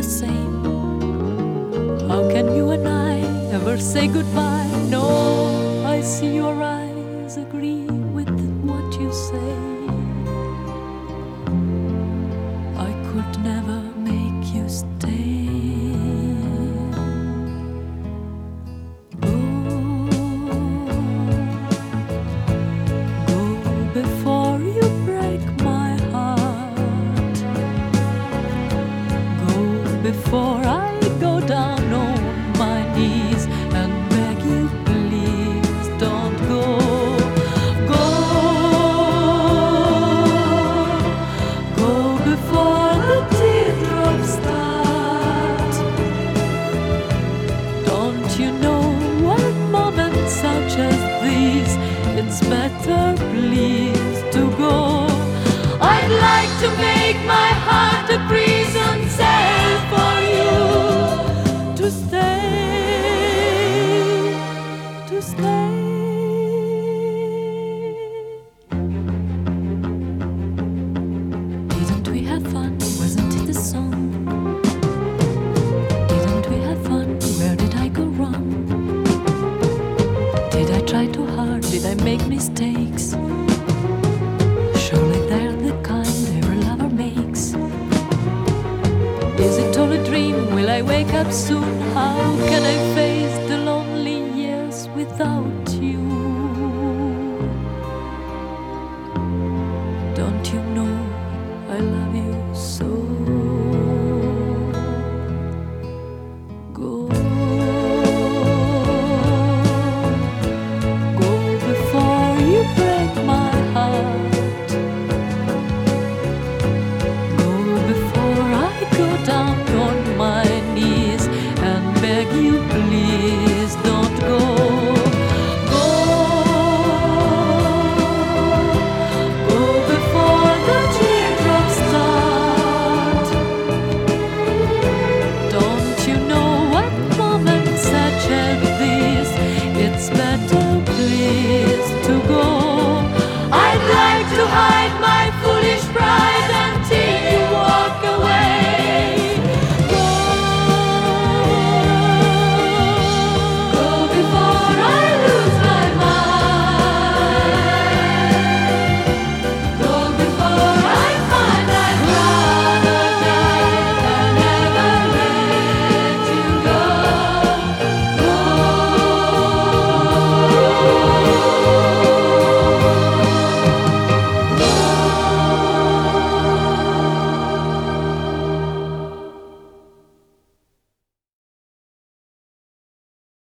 same. How can you and I ever say goodbye? No, I see your eyes agree with what you say. I could never make you stay. Go before you break my heart. Go before I go down on my knees and beg you, please don't go. Go, go before the teardrops start. Don't you know what moments such as these, it's better please to go. I'd like to make my heart a prison cell for you to stay, to stay. Didn't we have fun? Wasn't it a song? Didn't we have fun? Where did I go wrong? Did I try too hard? Did I make mistakes? Surely they're the kind every lover makes. Is it all a dream? Will I wake up soon? How can I